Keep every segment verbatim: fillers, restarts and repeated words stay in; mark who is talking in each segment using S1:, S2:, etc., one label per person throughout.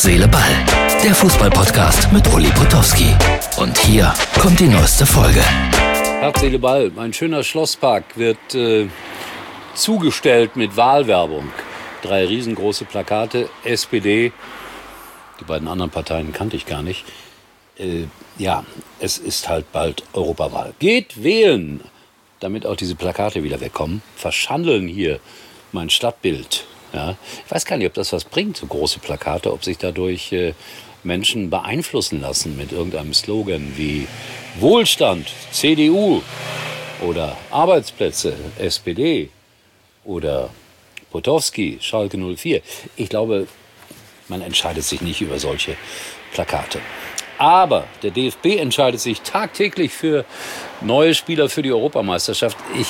S1: Seele, Ball. Der Fußball-Podcast mit Uli Potowski. Und hier kommt die neueste Folge.
S2: Herz, Seele, Ball. Ein schöner Schlosspark wird äh, zugestellt mit Wahlwerbung. Drei riesengroße Plakate, S P D. Die beiden anderen Parteien kannte ich gar nicht. Äh, ja, es ist halt bald Europawahl. Geht wählen, damit auch diese Plakate wieder wegkommen. Verschandeln hier mein Stadtbild. Ja. Ich weiß gar nicht, ob das was bringt, so große Plakate, ob sich dadurch äh, Menschen beeinflussen lassen mit irgendeinem Slogan wie Wohlstand, C D U oder Arbeitsplätze, S P D oder Potowski, Schalke null vier. Ich glaube, man entscheidet sich nicht über solche Plakate. Aber der D F B entscheidet sich tagtäglich für neue Spieler für die Europameisterschaft. Ich,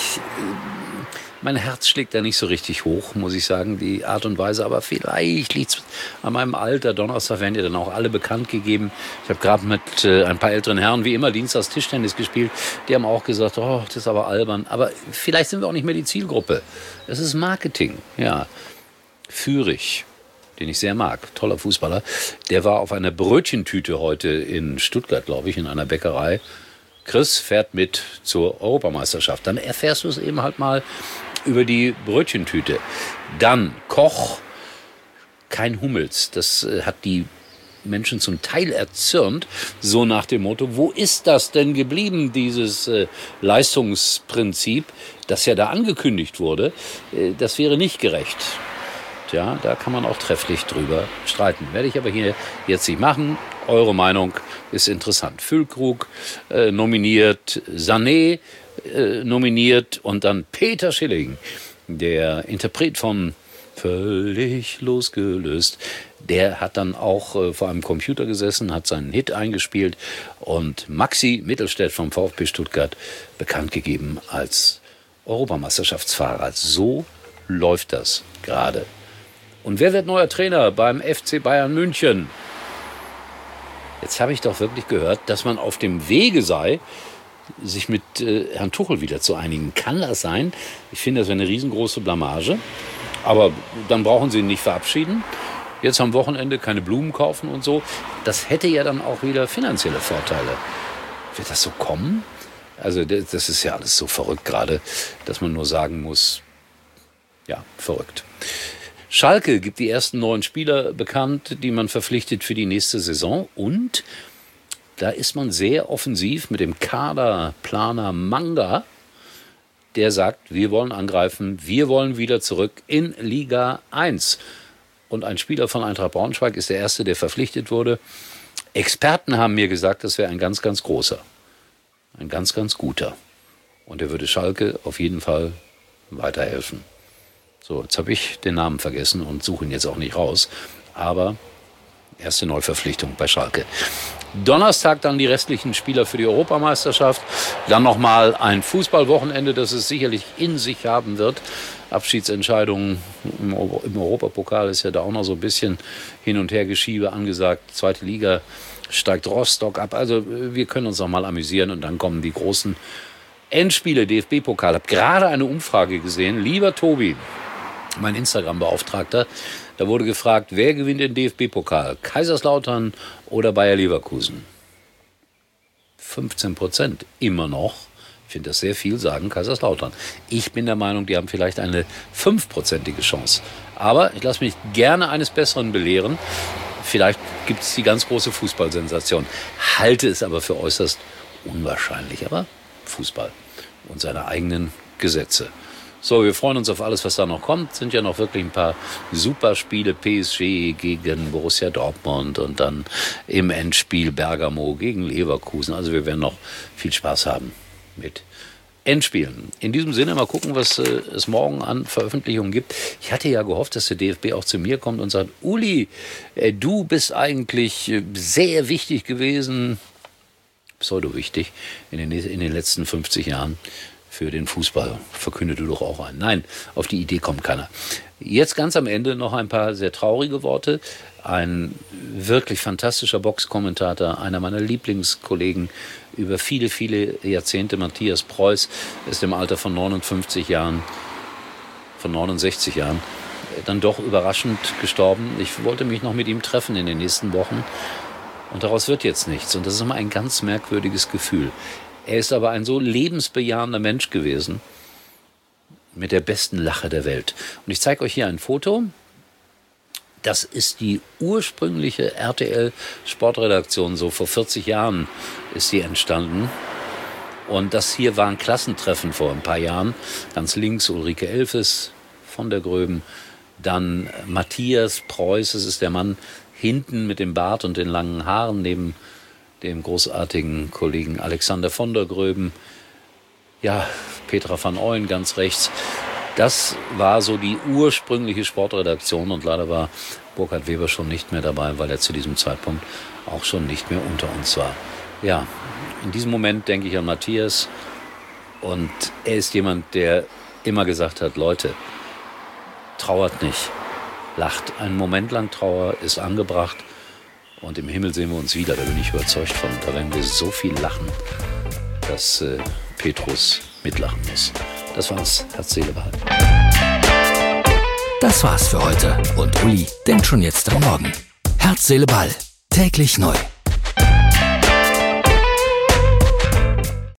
S2: mein Herz schlägt da nicht so richtig hoch, muss ich sagen, die Art und Weise. Aber vielleicht liegt es an meinem Alter. Donnerstag werden ja dann auch alle bekannt gegeben. Ich habe gerade mit äh, ein paar älteren Herren, wie immer, dienstags Tischtennis gespielt. Die haben auch gesagt, oh, das ist aber albern. Aber vielleicht sind wir auch nicht mehr die Zielgruppe. Es ist Marketing, ja. Führig, den ich sehr mag, toller Fußballer, der war auf einer Brötchentüte heute in Stuttgart, glaube ich, in einer Bäckerei. Chris fährt mit zur Europameisterschaft. Dann erfährst du es eben halt mal über die Brötchentüte. Dann Koch, kein Hummels. Das äh, hat die Menschen zum Teil erzürnt, so nach dem Motto, wo ist das denn geblieben, dieses äh, Leistungsprinzip, das ja da angekündigt wurde, äh, das wäre nicht gerecht. Ja, da kann man auch trefflich drüber streiten. Werde ich aber hier jetzt nicht machen. Eure Meinung ist interessant. Füllkrug äh, nominiert, Sané äh, nominiert und dann Peter Schilling, der Interpret von Völlig losgelöst. Der hat dann auch äh, vor einem Computer gesessen, hat seinen Hit eingespielt und Maxi Mittelstädt vom VfB Stuttgart bekannt gegeben als Europameisterschaftsfahrer. So läuft das gerade. Und wer wird neuer Trainer beim F C Bayern München? Jetzt habe ich doch wirklich gehört, dass man auf dem Wege sei, sich mit äh, Herrn Tuchel wieder zu einigen. Kann das sein? Ich finde, das wäre eine riesengroße Blamage. Aber dann brauchen sie ihn nicht verabschieden. Jetzt am Wochenende keine Blumen kaufen und so. Das hätte ja dann auch wieder finanzielle Vorteile. Wird das so kommen? Also das ist ja alles so verrückt gerade, dass man nur sagen muss, ja, verrückt. Schalke gibt die ersten neun Spieler bekannt, die man verpflichtet für die nächste Saison. Und da ist man sehr offensiv mit dem Kaderplaner Manga, der sagt, wir wollen angreifen, wir wollen wieder zurück in Liga eins. Und ein Spieler von Eintracht Braunschweig ist der erste, der verpflichtet wurde. Experten haben mir gesagt, das wäre ein ganz, ganz großer, ein ganz, ganz guter. Und er würde Schalke auf jeden Fall weiterhelfen. So, jetzt habe ich den Namen vergessen und suche ihn jetzt auch nicht raus. Aber erste Neuverpflichtung bei Schalke. Donnerstag dann die restlichen Spieler für die Europameisterschaft. Dann nochmal ein Fußballwochenende, das es sicherlich in sich haben wird. Abschiedsentscheidungen im, im Europapokal ist ja da auch noch so ein bisschen Hin- und Hergeschiebe angesagt. Zweite Liga steigt Rostock ab. Also wir können uns noch mal amüsieren und dann kommen die großen Endspiele, D F B-Pokal. Ich habe gerade eine Umfrage gesehen. Lieber Tobi, mein Instagram-Beauftragter, da wurde gefragt, wer gewinnt den D F B-Pokal? Kaiserslautern oder Bayer Leverkusen? fünfzehn Prozent immer noch. Ich finde das sehr viel, sagen Kaiserslautern. Ich bin der Meinung, die haben vielleicht eine fünfprozentige Chance. Aber ich lasse mich gerne eines Besseren belehren. Vielleicht gibt es die ganz große Fußballsensation. Halte es aber für äußerst unwahrscheinlich. Aber Fußball und seine eigenen Gesetze. So, wir freuen uns auf alles, was da noch kommt. Sind ja noch wirklich ein paar super Spiele. P S G gegen Borussia Dortmund und dann im Endspiel Bergamo gegen Leverkusen. Also wir werden noch viel Spaß haben mit Endspielen. In diesem Sinne mal gucken, was äh, es morgen an Veröffentlichungen gibt. Ich hatte ja gehofft, dass der D F B auch zu mir kommt und sagt, Uli, äh, du bist eigentlich äh, sehr wichtig gewesen, pseudo wichtig, in den, in den letzten fünfzig Jahren. Für den Fußball. Verkünde du doch auch einen. Nein, auf die Idee kommt keiner. Jetzt ganz am Ende noch ein paar sehr traurige Worte. Ein wirklich fantastischer Boxkommentator, einer meiner Lieblingskollegen über viele, viele Jahrzehnte, Matthias Preuß, ist im Alter von neunundfünfzig Jahren, von neunundsechzig Jahren, dann doch überraschend gestorben. Ich wollte mich noch mit ihm treffen in den nächsten Wochen und daraus wird jetzt nichts. Und das ist immer ein ganz merkwürdiges Gefühl. Er ist aber ein so lebensbejahender Mensch gewesen, mit der besten Lache der Welt. Und ich zeige euch hier ein Foto. Das ist die ursprüngliche R T L-Sportredaktion. So vor vierzig Jahren ist sie entstanden. Und das hier war ein Klassentreffen vor ein paar Jahren. Ganz links Ulrike Elfes von der Gröben. Dann Matthias Preuß, das ist der Mann hinten mit dem Bart und den langen Haaren, neben dem großartigen Kollegen Alexander von der Gröben. Ja, Petra van Ooyen ganz rechts. Das war so die ursprüngliche Sportredaktion und leider war Burkhard Weber schon nicht mehr dabei, weil er zu diesem Zeitpunkt auch schon nicht mehr unter uns war. Ja, in diesem Moment denke ich an Matthias und er ist jemand, der immer gesagt hat, Leute, trauert nicht, lacht. Einen Moment lang Trauer ist angebracht und im Himmel sehen wir uns wieder, da bin ich überzeugt von. Da werden wir so viel lachen, dass äh, Petrus mitlachen muss. Das war's. Herz, Seele, Ball.
S1: Das war's für heute. Und Uli denkt schon jetzt am Morgen. Herz, Seele, Ball. Täglich neu.